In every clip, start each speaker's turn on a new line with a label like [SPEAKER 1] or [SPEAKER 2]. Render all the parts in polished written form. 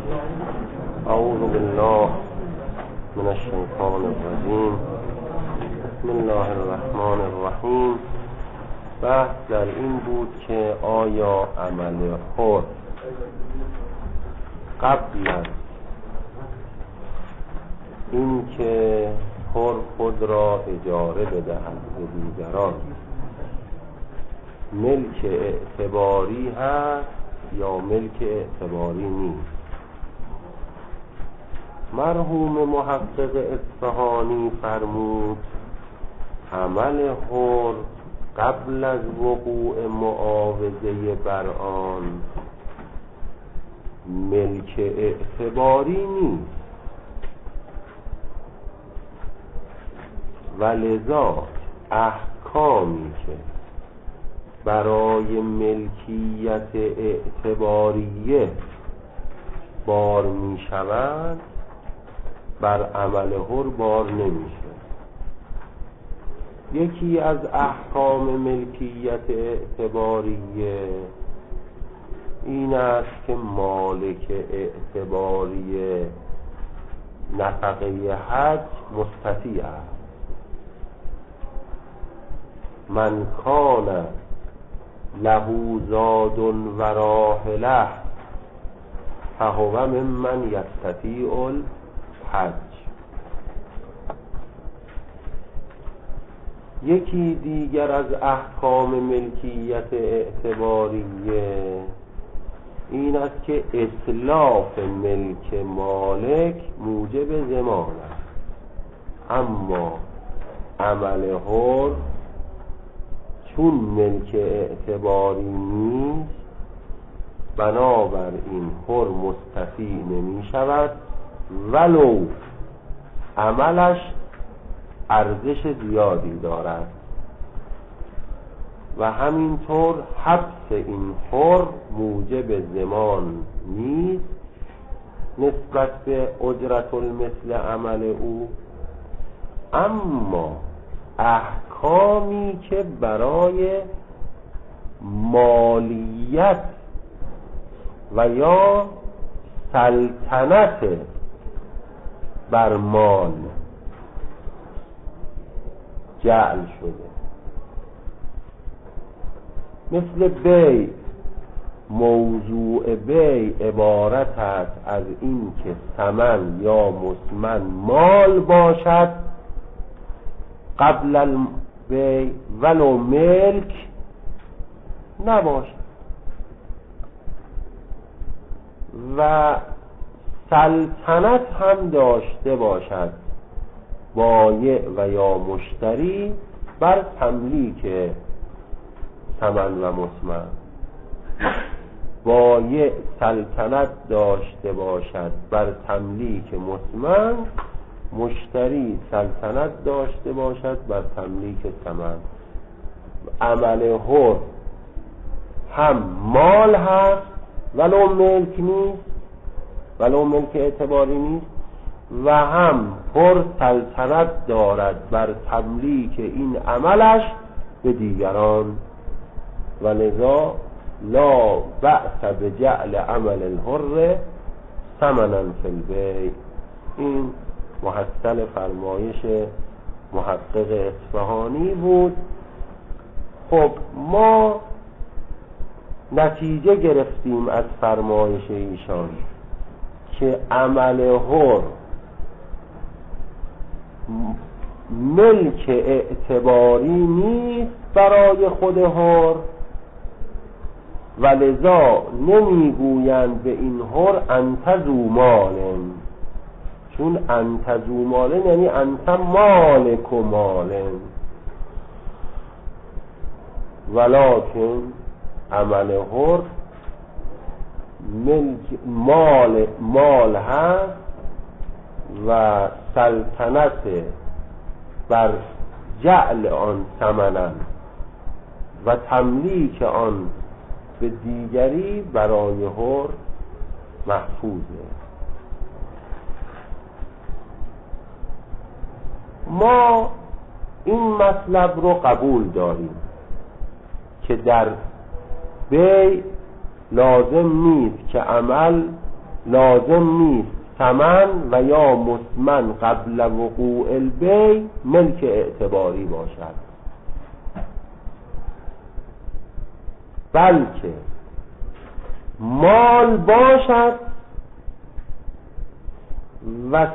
[SPEAKER 1] اعوذ بالله من الشیطان الرجیم. بسم الله الرحمن الرحیم. بحث در این بود که آیا عمل حر قبل از این که حر خود را اجاره بدهد به دیگران ملک اعتباری هست یا ملک اعتباری نیست؟ مرحوم محقق اصفهانی فرمود عمل حر قبل از وقوع معاوضه بر آن ملک اعتباری نیست و لذا احکامی که برای ملکیت اعتباریه بار می شود بر عمل حر بار نمیشه. یکی از احکام ملکیت اعتباریه این است که مالک اعتباری نفقه حج مستطیع است. من کان له زاد و راحله فهو ممن یستطیع الحج. یکی دیگر از احکام ملکیت اعتباریه این است که اتلاف ملک مالک موجب ضمان است، اما عمل حر چون ملک اعتباری نیست بنابراین حر مستطیع نمی شود ولو عملش ارزش زیادی دارد و همینطور حبس این حر موجب ضمان نیست نسبت به اجرت المثل عمل او. اما احکامی که برای مالیت و یا سلطنت بر مال جعل شده مثل بیع، موضوع بیع عبارت است از این که ثمن یا مثمن مال باشد قبل البیع ولو ملک نباشد و سلطنت هم داشته باشد بایع و یا مشتری بر تملیک ثمن و مثمن. بایع سلطنت داشته باشد بر تملیک مثمن، مشتری سلطنت داشته باشد بر تملیک ثمن. عمل حر هم مال هست ولو ملک نیست، ولو ملک اعتباری نیست، و هم حر سلطنت دارد بر تملیک این عملش به دیگران و لذا لا بأس بجعل عمل الحر ثمنا فی البیع. این محصل فرمایش محقق اصفهانی بود. خب ما نتیجه گرفتیم از فرمایش ایشان که عمل حر ملک اعتباری نیست برای خود حر و لذا نمیگویند به این حر انت ذو مالن، چون انت ذو مالن یعنی انت مالک و مالن، ولکن عمل حر مال هست و سلطنت بر جعل آن ثمنا و تملیک آن به دیگری برای حر محفوظه. ما این مطلب رو قبول داریم که در بیع لازم نیست که عمل لازم نیست ثمن و یا مثمن قبل وقوع البیع ملک اعتباری باشد، بلکه مال باشد و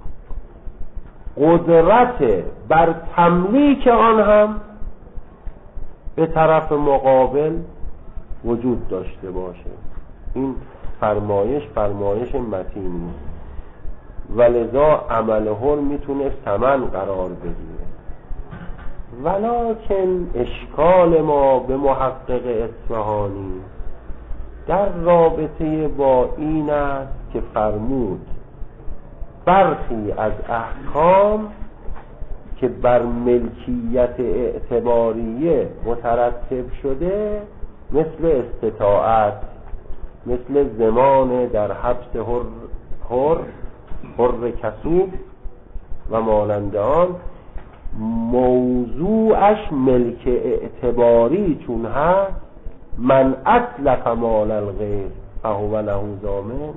[SPEAKER 1] قدرت بر تملیک آن هم به طرف مقابل وجود داشته باشه. این فرمایش متینی و لذا عمل حر میتونه ثمن قرار بگیره. ولکن اشکال ما به محقق اصفهانی در رابطه با این است که فرمود برخی از احکام که بر ملکیت اعتباریه مترتب شده، مثل استطاعت، مثل زمان در حبس حر کسوب و مانند آن، موضوعش ملک اعتباری چون هست، من اتلف مال الغیر فهو له ضامن،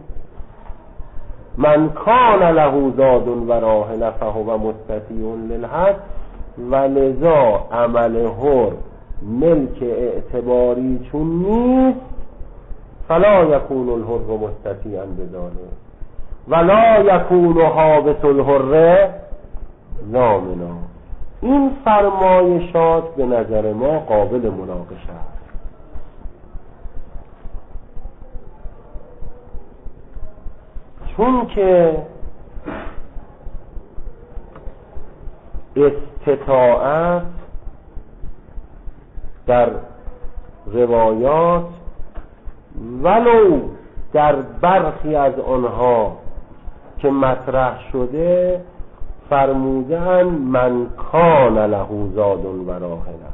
[SPEAKER 1] من کان له زاد و راحله فهو مستطیع للحج. و لذا عمل حر ملک اعتباری چون نیست، فلا یکون الحر مستطیعا بذلک ولا یکون حابس الحر ضامنا. این فرمایشات به نظر ما قابل مناقشه است. چون که استطاعت در روایات ولو در برخی از آنها که مطرح شده فرمودن من کان له زاد و راحله،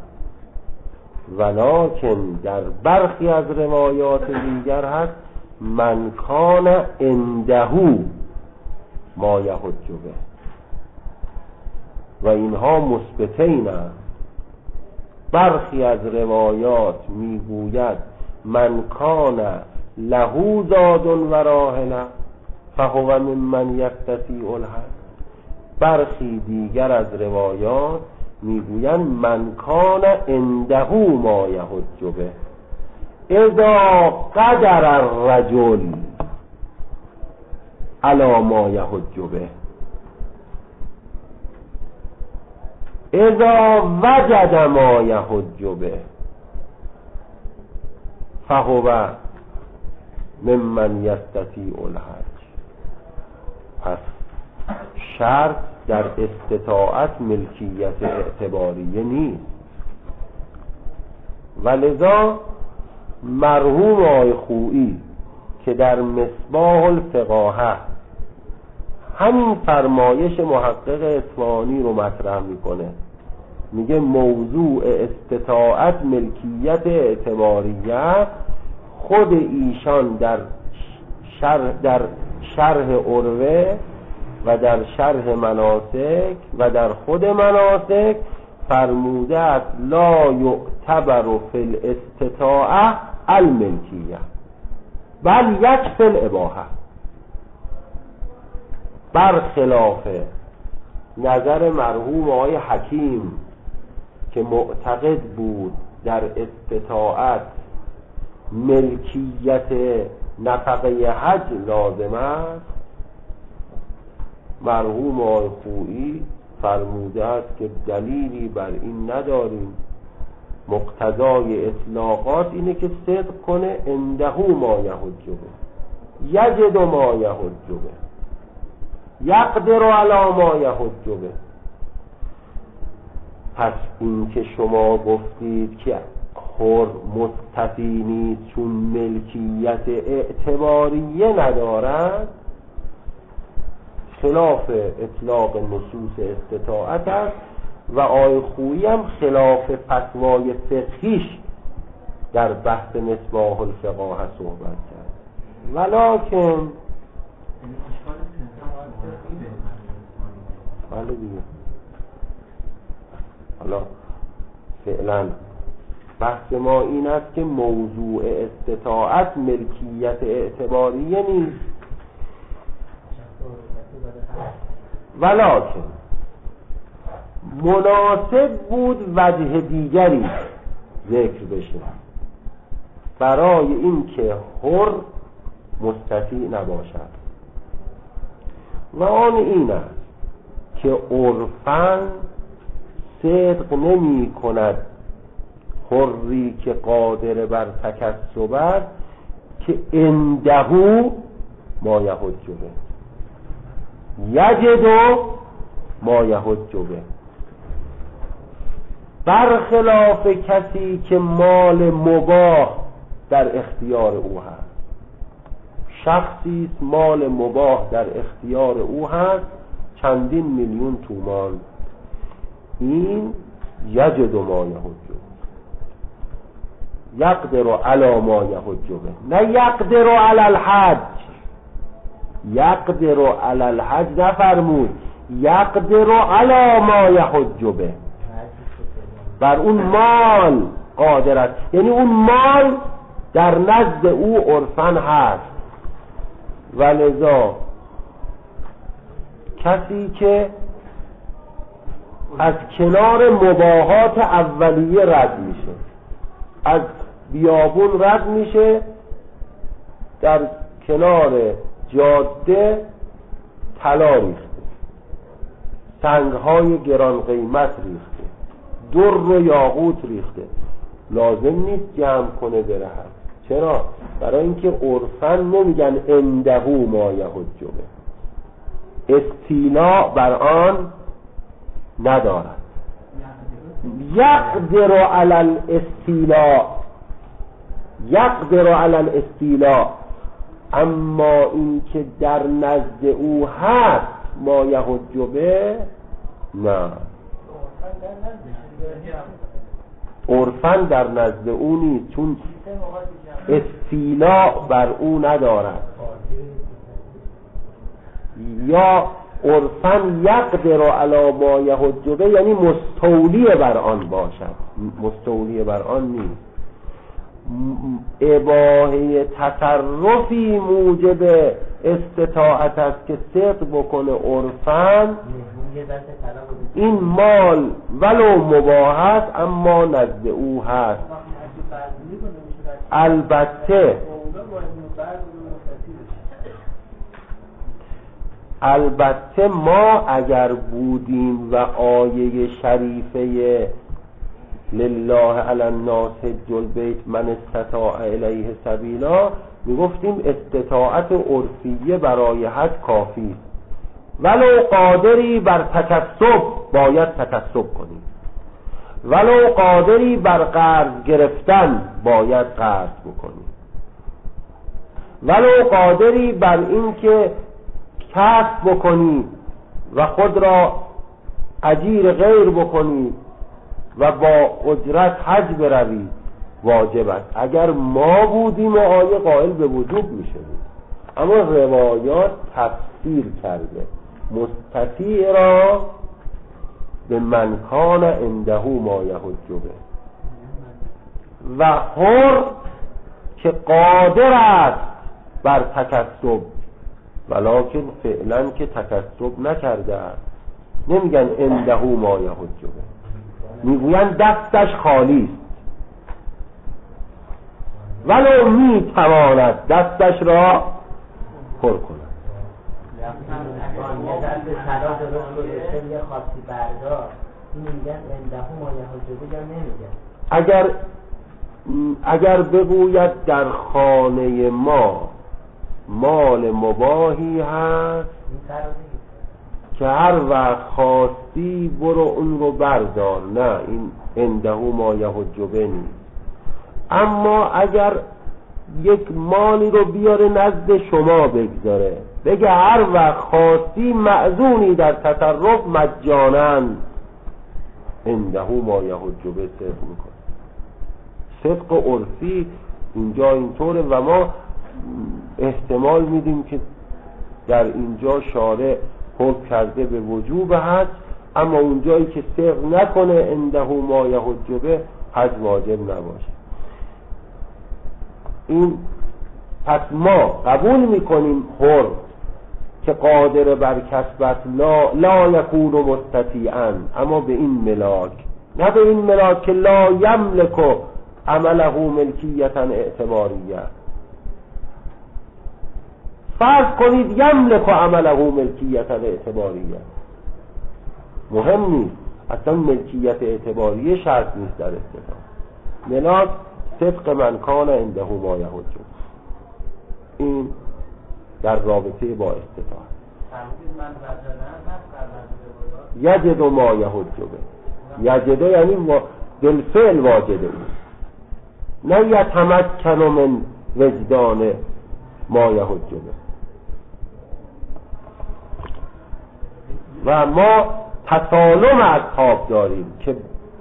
[SPEAKER 1] ولکن در برخی از روایات دیگر هست من کان عنده ما یحج به، و اینها مثبتین است. برخی از روایات میگوید من کان له زاد و راحله فهو ممن یستطیع الحج. برخی دیگر از روایات میگویند من کان عنده ما یحج به اذا قدر الرجل علی ما یحج به اذا وجد ما یحج به فهو ممن یستطیع الحج. پس شرط در استطاعت ملکیت اعتباریه نیست. ولذا مرحوم آقای خویی که در مصباح الفقاهه همین فرمایش محقق اصفهانی رو مطرح میکنه، میگه موضوع استطاعت ملکیت اعتباریه، خود ایشان در شرح عروه و در شرح مناسک و در خود مناسک فرموده است لا یعتبر فی الاستطاعه الملکیه بل یکفی الاباحه. برخلاف نظر مرحوم آقای حکیم که معتقد بود در استطاعت ملکیت نفقه حج لازم است، مرحوم آقای خویی فرموده است که دلیلی بر این نداریم، مقتضای اطلاقات اینه که صدق کنه عنده ما یحج به یجد ما یحج به یقدر علی ما یحج به. پس این که شما گفتید که حر مستطیع نیست چون ملکیت اعتباریه ندارد، خلاف اطلاق نصوص استطاعت است و آقای خویی هم خلاف فتوای فقهیش در بحث مصباح الفقاهه صحبت کرد. ولکن حالا دیگه حالا فعلا بحث ما این است که موضوع استطاعت ملکیت اعتباریه نیست، ولکن مناسب بود وجه دیگری ذکر بشه برای این که حر مستطیع نباشد و آن این است که عرفاً صدق نمی کند حری که قادر بر تکسب است که عنده ما یحج به یجد ما یحج به، برخلاف کسی که مال مباح در اختیار او هست. شخصی است مال مباح در اختیار او هست چندین میلیون تومان، این یجد ما یحج یقدر علی ما یحج به، نه یقدر علی الحج. یقدر علی الحج نفرمود، یقدر علی ما یحج به، بر اون مال قادر است، یعنی اون مال در نزد او عرفاً هست. ولذا کسی که از کنار مباحات اولیه رد میشه، از بیابون رد میشه، در کنار جاده طلا ریخته، سنگهای گران قیمت ریخته، در و یاقوت ریخته، لازم نیست جمع کنه بره. چرا؟ برای اینکه عرفاً نمیگن عنده ما یحج به، استیلاء بر آن ندارد. یقدر علی الاستیلاء، یقدر علی الاستیلاء، اما این که در نزد او هست ما یحج به نه، عرفاً در نزد او نیست، چون استیلاء بر او ندارد. یا عرفاً یقدر علی ما یحج به یعنی مستولی بر آن باشد، مستولی بر آن نیست. اباحه تصرفی موجب استطاعت است که صدق بکنه عرفاً. این مال ولو مباح است اما نزد او هست. البته ما اگر بودیم و آیه شریفه لله علی الناس حج البیت من استطاع الیه سبیلا میگفتیم استطاعت عرفیه برای حج کافی است، ولو قادری بر تکسب باید تکسب کنیم، ولو قادری بر قرض گرفتن باید قرض بکنیم، ولو قادری بر این که کسب بکنی و خود را اجیر غیر بکنی و با اجرت حج بروی واجب است. اگر ما بودیم و آیه قائل به وجوب میشدیم، اما روایات تفسیر کرده مستطیع را به من کان عنده ما یحج به، و حر که قادر است بر تکسب ولکن فعلا که تکسب نکرده است. نمیگن عنده ما یحج به، میگوین دستش خالی است، ولو میتواند دستش را پر کند. اگر بگوید در خانه ما مال مباحی هست که هر وقت خواستی برو اون رو بردار، نه، این عنده ما یحج به نیست. اما اگر یک مالی رو بیاره نزد شما بگذاره، بگه هر وقت خواستی معزونی در تصرف مجانا، عنده ما یحج به صدق میکنه. صدق عرفی اینجا اینطوره و ما احتمال میدیم که در اینجا شارع حکم کرده به وجوب حج، اما اونجایی که صدق نکنه عنده ما یحج به حج واجب نباشه. این پس ما قبول میکنیم حر که قادر بر کسبت لا یکون مستطیعا، اما به این ملاک، نه به این ملاک که لا یملک عمله ملکیتا اعتباریه. فرض کنید یملک عمله ملکیتا اعتباریه، مهم نیست، اصلا ملکیت اعتباریه شرط نیست در استطاعت. ملاک صدق من کان عنده ما یحج، این در رابطه با استطاعت. یجد ما یحج به، یجد یعنی بالفعل واجده، نه یتمکن من وجدان ما یحج به. و ما تسالم اصحاب داریم که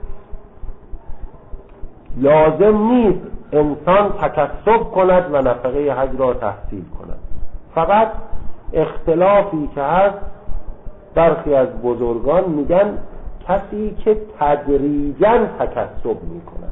[SPEAKER 1] لازم نیست انسان تکسب کند و نفقه حج را تحصیل کند، فقط اختلافی که هست برخی از بزرگان میگن کسی که تدریجاً تکسب میکند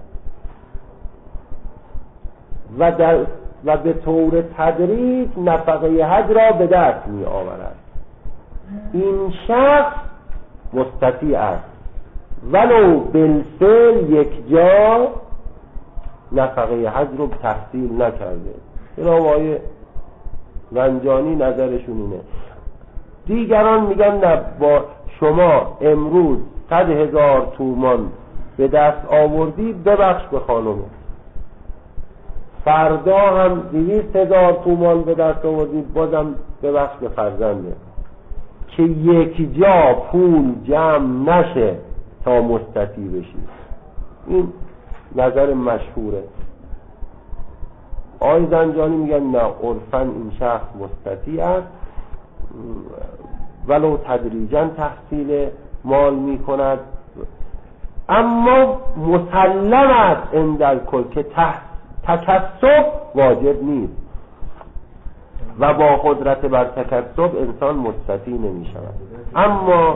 [SPEAKER 1] و به طور تدریج نفقه حج را به دست می آورد، این شخص مستطیع است ولو بالفعل یک جا نفقه حج رو تحصیل نکرده. این آقای رنجانی نظرشون اینه. دیگران میگن نه، با شما امروز 100,000 تومان به دست آوردی ببخش به خانمه، فردا هم 200,000 تومان به دست آوردی بازم ببخش به فرزنده، که یک جا پول جمع نشه تا مستطیع بشی. این نظر مشهوره. آقای زنجانی میگن نه، عرفاً این شخص مستطیع است ولو تدریجاً تحصیل مال میکند، اما مسلم است عند الکل که تکسب واجب نیست و با قدرت بر تکسب انسان مستطیع نمی شود. اما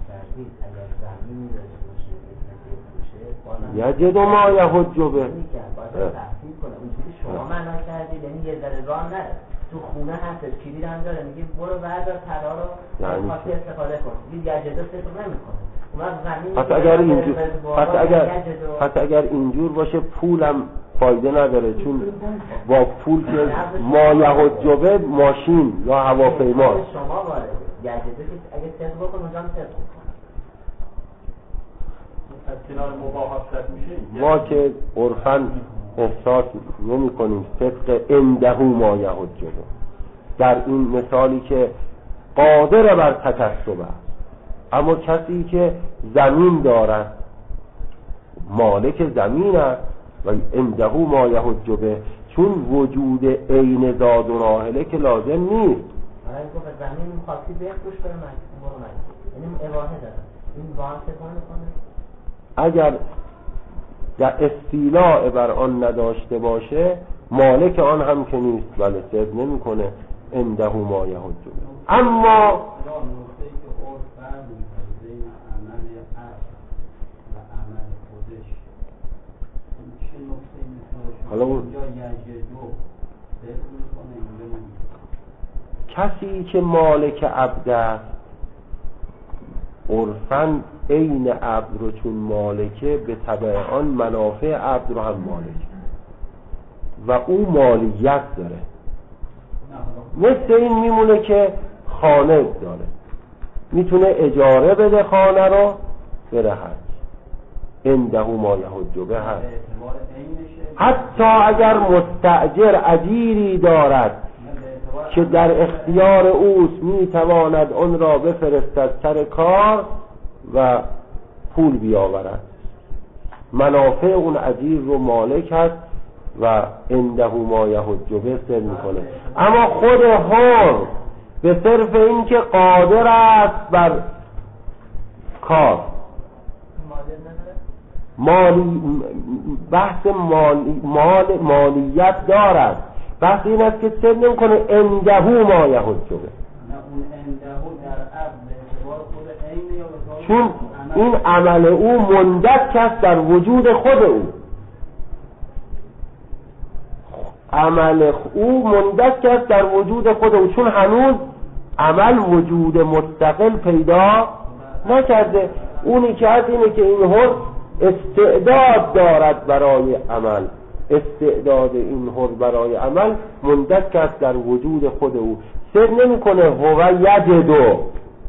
[SPEAKER 1] یجد ما یحج به،
[SPEAKER 2] شما معنا کردید یعنی یه ذره راه نه تو خونه هست کلید هم داره، میگه برو بردار طلا رو خاطر استفاده کن، دیگه یجد استفاده نمیکنه.
[SPEAKER 1] پس اگر اینجور باشه پولم فایده نداره، چون با پول که ما یحج به ماشین یا هواپیما
[SPEAKER 2] شما وارد یجد که اگه صرف بکن اونجا هم صرف بکن
[SPEAKER 1] ما که عرفاً احساس نمی کنیم صدق عنده ما یحج به در این مثالی که قادر بر تکسب است، اما کسی که زمین دارد مالک زمین است و عنده ما یحج به، چون وجود عین زاد و راحله که لازم نیست.
[SPEAKER 2] زمین خاصی بفروش برای مجلس، یعنی اباحه داره، این با هم سفانه کنه.
[SPEAKER 1] اگر در استیلاء بر آن نداشته باشه مالک آن هم که نیست، ولی صرف نمی کنه عنده ما یحج به. اما حالا کسی که مالک عبد است عرفاً عین عبد رو چون مالکه به تبع آن منافع عبد رو هم مالک و او مالیت داره. مثل این میمونه که خانه داره، میتونه اجاره بده خانه رو بره حج، عنده ما یحج به هست. حتی اگر مستأجر اجیری دارد که در اختیار اوست، میتواند اون را بفرستد سر کار و پول بیاورد، منافع اون اجیر رو مالک هست و عنده ما یحج به سر میکنه. اما خود حر به صرف این که قادر است بر کار، بحث مالیت دارد، بحث این است که سر نمیکنه عنده ما یحج به، چون این عمل او مندک است در وجود خود او، عمل او مندک است در وجود خود او، چون هنوز عمل وجود مستقل پیدا نکرده. اونی که هست اینه که این حر استعداد دارد برای عمل، استعداد این حر برای عمل مندک است در وجود خود او. صدق نمی کنه هو یجدو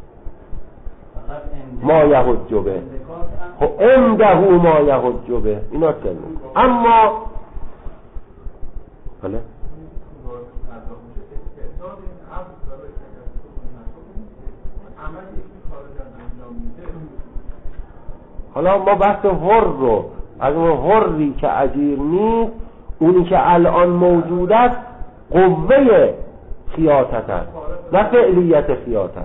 [SPEAKER 1] ما یحج به عنده ما یحج به، اینا صدق. اما بله حالا ما بحث حر رو از اون حری که اجیر نیست، اونی که الان موجود است قوه خیاطت است نه فعلیت خیاطت.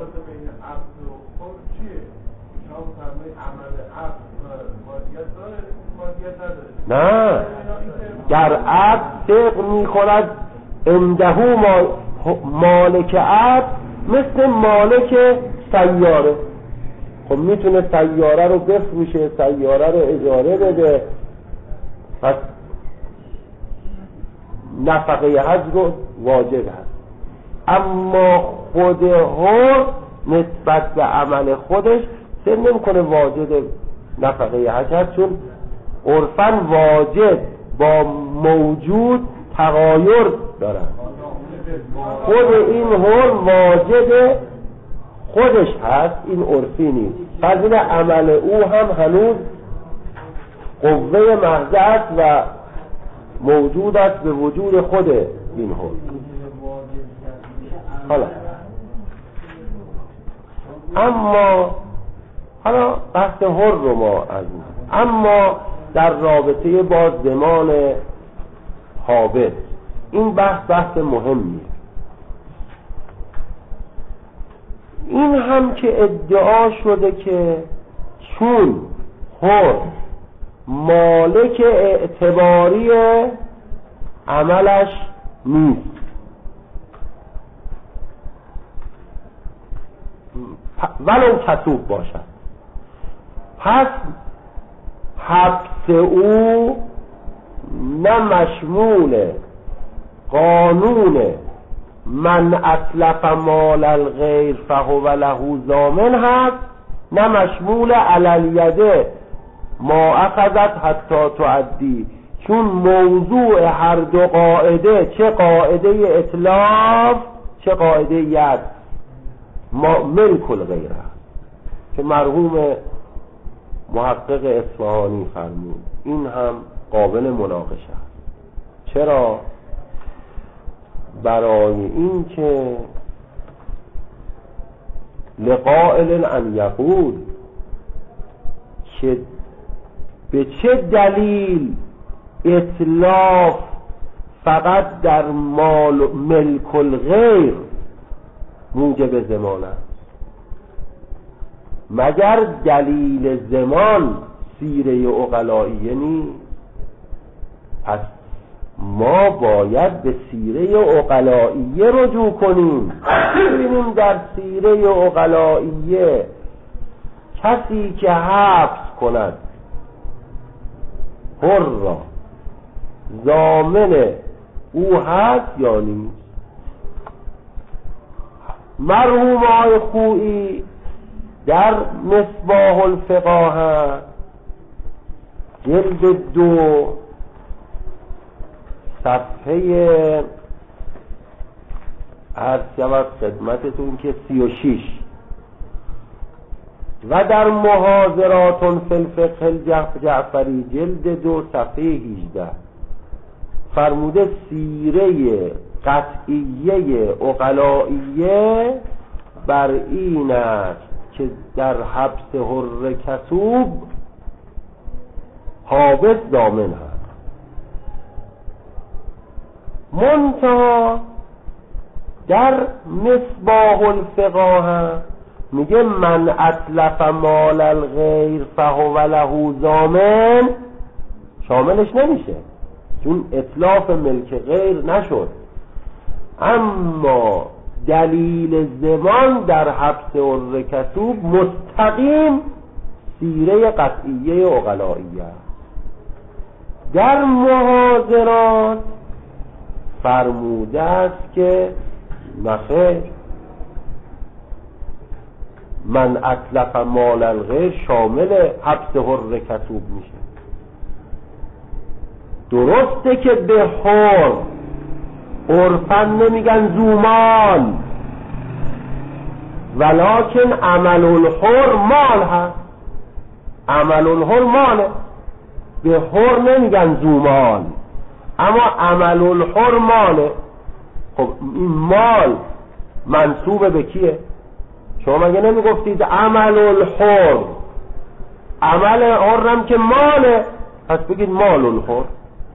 [SPEAKER 1] نه در عبد صدق می‌کند عنده مالک عبد مثل مالک سیاره. خب میتونه سیاره رو بفروشه، سیاره رو اجاره بده، پس نفقه حج رو واجب هست. اما خود حر نسبت به عمل خودش سر نمی‌کنه واجب نفقه حج هست، چون عرفاً واجب با موجود تغایر دارن. خود این حر واجب خودش هست، این عرفی نیست. پس این عمل او هم هنوز قوه محض است و موجود است به وجود خود این حر. حالا بحث حر رو ما از اما در رابطه با زمان حابس این بحث مهمیه. این هم که ادعا شده که چون حر مالک اعتباری عملش نیست، ولو کسوب باشد، پس حبس او نه مشمول قانون من اتلف مال الغیر فهو له ضامن هست، نه مشمول علی الید ما اخذت حتی تعدی. چون موضوع هر دو قاعده، چه قاعده اتلاف چه قاعده ید، ملک الغیر هست که مرحوم محقق اصفهانی فرمود. این هم قابل مناقشه است. چرا؟ برای این که لقائل ان یقول که به چه دلیل اتلاف فقط در مال ملک الغیر موجب زمان است، مگر دلیل زمان سیره عقلائیه نیست؟ پس ما باید به سیره عقلائیه رجوع کنیم. ببینیم در سیره عقلائیه کسی که حبس کند حر را ضامن او هست یا نیست؟ مرحوم آقای خویی در مصباح الفقاهه جلد 2 صفحه عرض شود خدمتتون که 36 و در محاضرات فی الفقه الجعفری جلد 2 صفحه 18 فرموده سیره قطعیه عقلائیه بر این است که در حبس حر کسوب حابس ضامن هست. منتها در مصباح الفقاهه میگه من اتلف مال الغیر فهو له ضامن، شاملش نمیشه چون اتلاف ملک غیر نشد. اما دلیل زمان در حبس حر کسوب مستقیم سیره قطعیه عقلائیه. در محاضرات فرموده است که نخیر، من اتلف مال الغیر شامل حبس حر کسوب میشه. درسته که به حر عرفاً نمیگن زومال، ولکن عمل الحر مال هست، عمل الحر ماله، به حر نمیگن زومال، اما عمل الحر ماله. خب این مال منسوب به کیه؟ شما مگه نمیگفتید عمل الحر، عمل حرم که ماله، پس بگید مال الحر.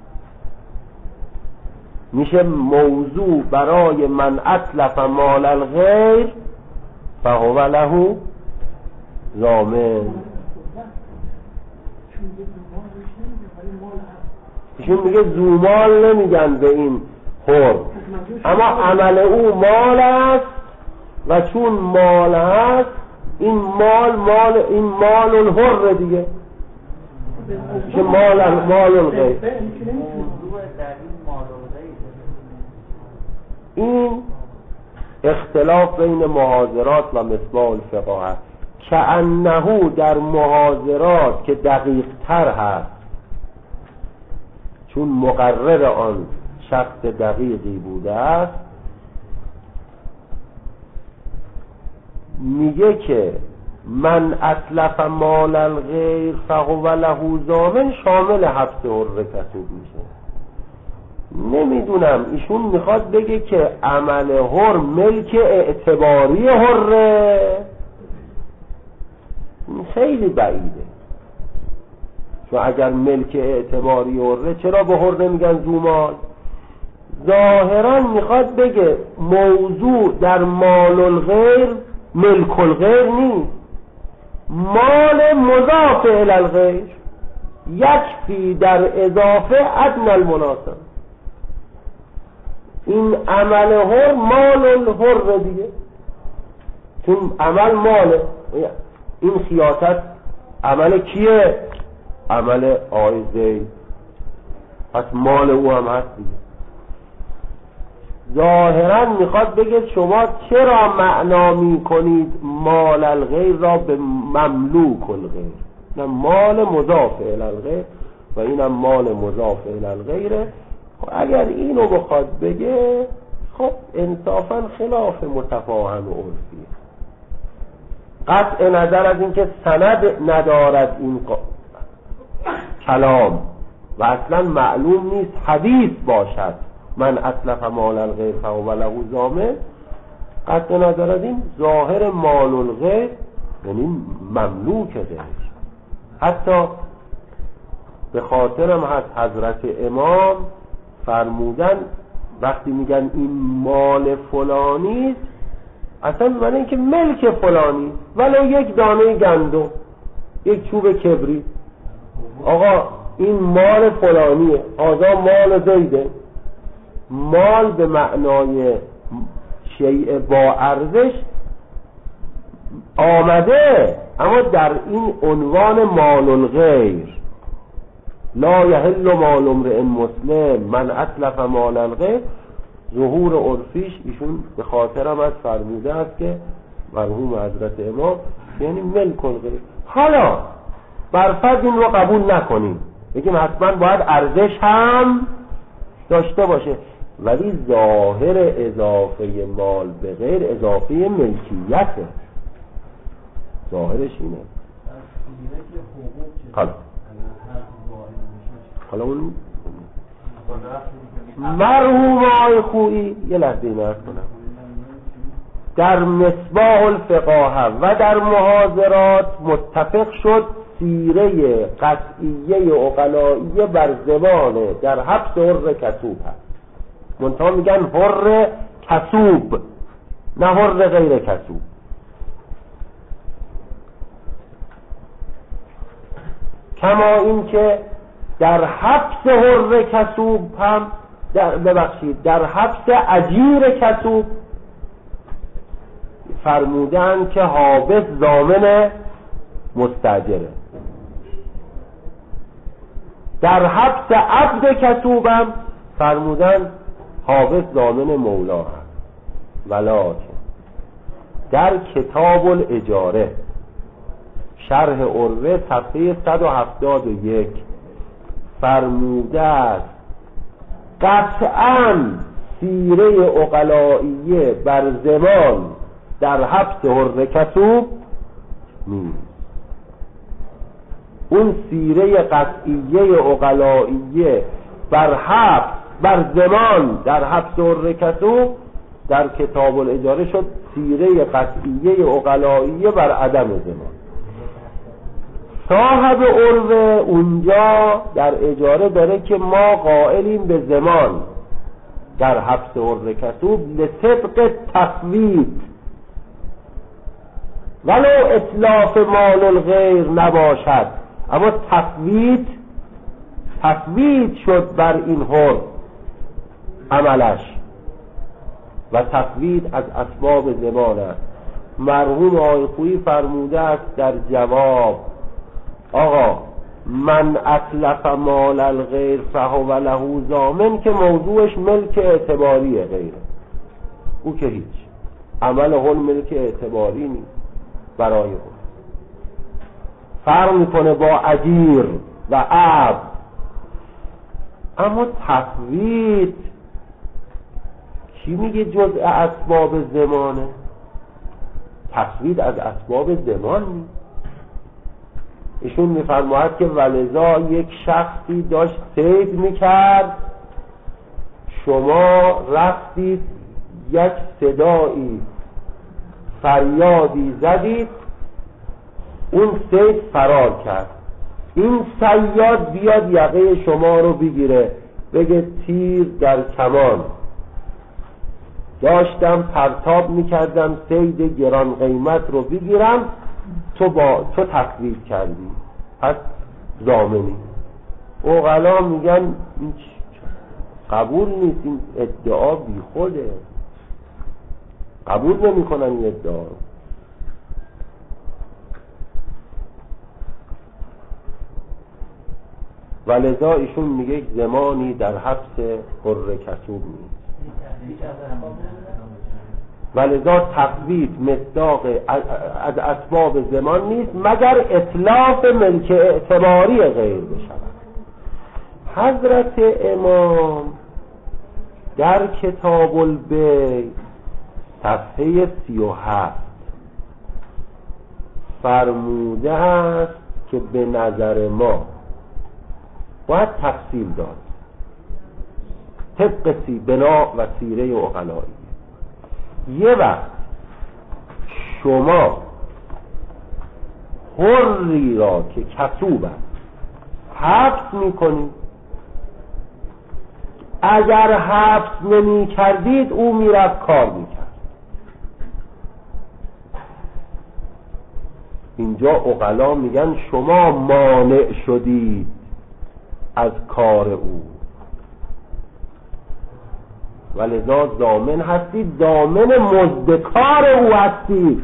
[SPEAKER 1] میشه موضوع برای من اتلف مال الغیر فهو له ضامن. ایشون میگه زومال نمیگن به این حر، اما عمل او مال است و چون مال هست این مال این مال الحر دیگه، چه مال الغیر. این اختلاف بین محاضرات و مصباح الفقه است که انه در محاضرات که دقیق تر هست، چون مقرر آن شخص دقیقی بوده است، میگه که من اتلف مال الغیر فهو له ضامن شامل حبس حر کسوب میشه. نمیدونم ایشون میخواد بگه که عمل حر ملک اعتباری حره، خیلی بعیده، چون اگر ملک اعتباری حره چرا به حر نمیگن زومال؟ ظاهرا میخواد بگه موضوع در مال الغیر ملک الغیر نیست، مال مضاف الی الغیر، یکفی در اضافه ادنی المناسب. این عمل حر مال الحر دیگه، چون عمل ماله، این خیاطت عمل کیه؟ عمل آقای زید، پس مال او هم هست دیگه. ظاهرا میخواد بگه شما چرا معنا میکنید مال الغیر را به مملوک الغیر؟ نه، مال مضاف الی الغیر و اینم مال مضاف الی الغیره. اگر اینو بخواد بگه خب انصافا خلاف متفاهم و عرفی، قطع نظر از اینکه سند ندارد این کلام و اصلا معلوم نیست حدیث باشد من اتلف مال الغیر فهو له ضامن، قطع نظر از این ظاهر مال الغیر یعنی مملوک غیر. حتی به خاطرم هست حضرت امام فرمودن وقتی میگن این مال فلانی اصلا من اینکه ملک فلانی ولو یک دانه گندم، یک چوب کبریت، آقا این مال فلانیه، آقا مال زیده. مال به معنای شیء با ارزش آمده، اما در این عنوان مال الغیر، لا یحل مال امرئ مسلم من اتلف مال الغیر، ظهور عرفیش ایشون به خاطرم از فرموده است که مرحوم حضرت امام یعنی ملک الغیر. حالا برفرض این رو قبول نکنیم، بگیم حتما باید ارزش هم داشته باشه، ولی ظاهر اضافه مال به غیر اضافه ملکیته، ظاهرش اینه. حالا اون مرحوم آقای خویی یه لحظه این عرض کنم، در مصباح الفقه و در محاضرات متفق شد سیره قطعیه عقلائیه بر زبانه در حبس حر کسوب هست، منتها میگن حر کسوب نه حر غیر کسوب. کما این که در حبس حر کسوب هم در حبس اجیر کسوب فرمودن که حابس ضامن مستاجره، در حبس عبد کسوب هم فرمودن حابس ضامن مولا هست. ولکن در کتاب الاجاره شرح عروه صفحه 171 فرموده است قطعاً سیره عقلائیه بر زمان در حبس حر کسوب نیست. اون سیره قطعیه عقلائیه بر حبس بر زمان در حبس حر کسوب در کتاب الاجاره شد سیره قطعیه عقلائیه بر عدم زمان. صاحب عروه اونجا در اجاره داره که ما قائلیم به زمان در حبس حر کسوب لصدق تفوید ولو اتلاف مال الغیر نباشد، اما تفوید شد بر این حر عملش و تفوید از اسباب زمان است. مرحوم آقای خویی فرموده است در جواب آقا من اتلف مال الغیر فهو له ضامن که موضوعش ملک اعتباری غیره، او که هیچ عمل هل ملک اعتباری نیست برای او. فرق میکنه با اجیر و عبد. اما تفوید کی میگه جزء اسباب زمانه؟ تفوید از اسباب زمان نیست. ایشون میفرماید که ولذا یک شخصی داشت صید میکرد، شما رفتید یک صدایی فریادی زدید، اون صید فرار کرد، این صیاد بیاد یقه شما رو بگیره بگه تیر در کمان داشتم پرتاب میکردم صید گران قیمت رو بگیرم، تو تفوید کردی پس ضامنی. عقلا میگن این قبول نیست، این ادعا بی خوده، قبول نمی کنن این ادعا. ولذا ایشون میگه زمانی در حبس حر کسوب نیست. ولذا تفوید مصداق از اسباب زمان نیست مگر اتلاف ملک اعتباری غیر بشود. حضرت امام در کتاب البیع صفحه 37 فرموده است که به نظر ما باید تفصیل داد طبق بنا و سیره عقلایی. یه وقت شما حری را که کسوب است حبس میکنید، اگر حبس نمی کردید او میرفت کار میکرد. اینجا عقلا میگن شما مانع شدید از کار او، ولذا ضامن هستید، ضامن مزدکار او هستید.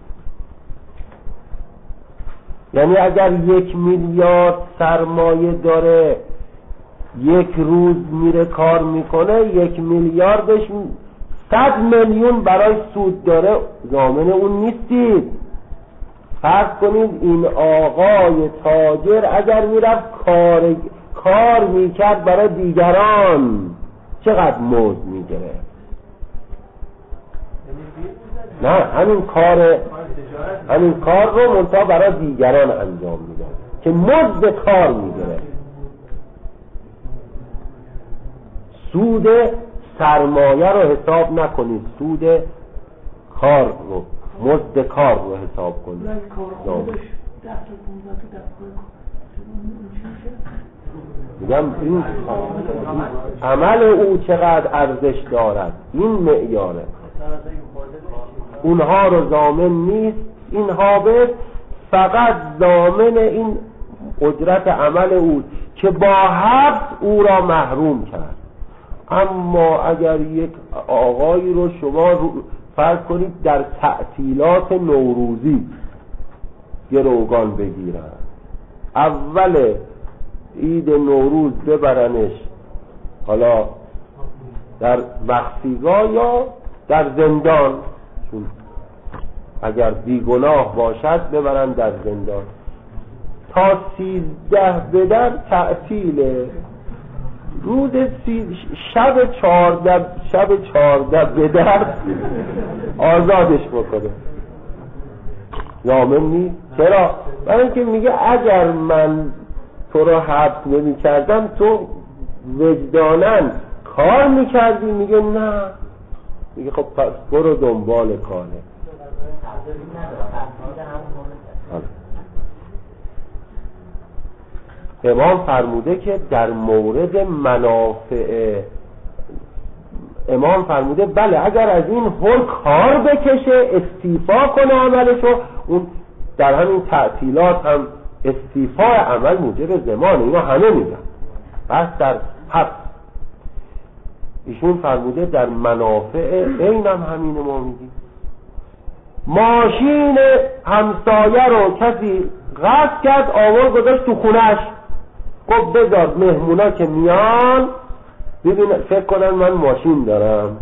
[SPEAKER 1] یعنی اگر 1 میلیارد سرمایه داره، یک روز میره کار میکنه، 1 میلیاردش 100 میلیون برای سود داره، ضامن اون نیستید. فرض کنید این آقای تاجر اگر میرفت کار میکرد برای دیگران، چقدر مزد میگیره؟ نه، همین کار رو منتها برای دیگران انجام میده که مزد کار میگیره. سود سرمایه رو حساب نکنید، سود کار رو، مزد کار رو حساب کنید. میگم این عمل او چقدر ارزش دارد، این معیاره. اونها رو ضامن نیست، این حابس فقط ضامن این اجرت عمل او که با حبس او را محروم کرد. اما اگر یک آقایی رو شما فرض کنید در تعطیلات نوروزی گروگان بگیرن، اول عید نوروز ببرنش حالا در مخفیگاه یا در زندان، چون اگر بیگناه باشد ببرن در زندان. تا 13 به در تعطیله، روز شب 14 به در آزادش بکنه. ضامن نیست. چرا؟ برای اینکه میگه اگر من تو رو حبس نمی کردم تو وجدانن کار میکردی. میگه نه. میگه خب پس برو دنبال کاره. امام فرموده که در مورد منافع، امام فرموده بله اگر از این حل کار بکشه استیفا کنه عملشو، اون در همین تعطیلات هم استیفاء عمل موجب زمان، اینا همه میگن بس در حق. ایشون فرموده در منافع اینم همین ما میگیم. ماشین همسایه رو کسی غصب کرد آورد گذاشت تو خونش، گفت بذار مهمونا که میان ببین فکر کنن من ماشین دارم.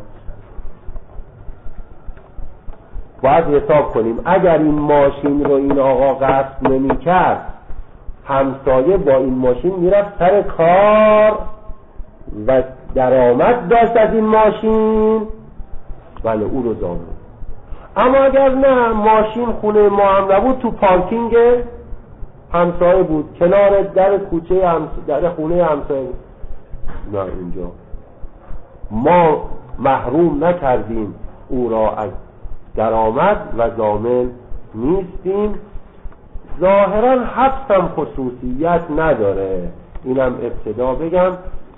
[SPEAKER 1] باید حساب کنیم اگر این ماشین رو این آقا غصب نمی کرد همسایه با این ماشین میرفت سر کار و درآمد داشت از این ماشین، بله او رو ضامن. اما اگر نه ماشین خونه ما هم نبود، تو پارکینگ همسایه بود، کنار در کوچه در خونه همسایه بود، نه اینجا ما محروم نکردیم او را از درآمد و ضامن نیستیم. ظاهرا حبس هم خصوصیت نداره، اینم ابتدا بگم.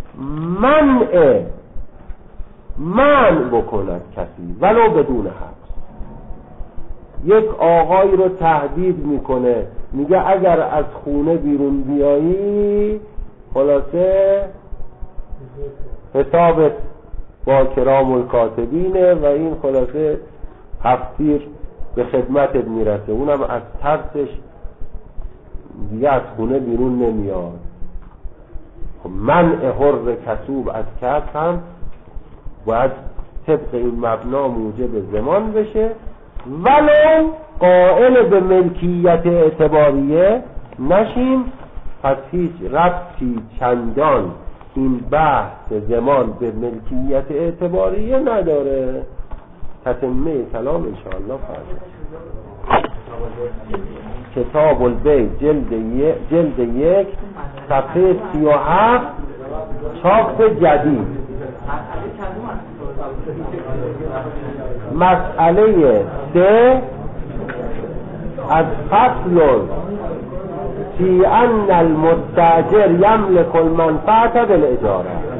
[SPEAKER 1] منع بکند کسی ولو بدون حبس. یک آقایی رو تهدید میکنه، میگه اگر از خونه بیرون بیایی خلاصه حسابت با کرام الکاتبینه و این خلاصه هفتیر به خدمتت میرسه. اونم از ترسش دیگه از خونه بیرون نمیاد. منع حر کسوب از کسب هم باید طبق این مبنا موجب زمان بشه، ولو قائل به ملکیت اعتباریه نشیم. پس هیچ ربطی چندان این بحث زمان به ملکیت اعتباریه نداره. تتمه کلام انشاءالله فردا. کتاب البیع جلد 1 صفحه 37 چاپ جدید. مسئله 3 از فصل فی ان المستاجر یملک المنفعه بالاجاره.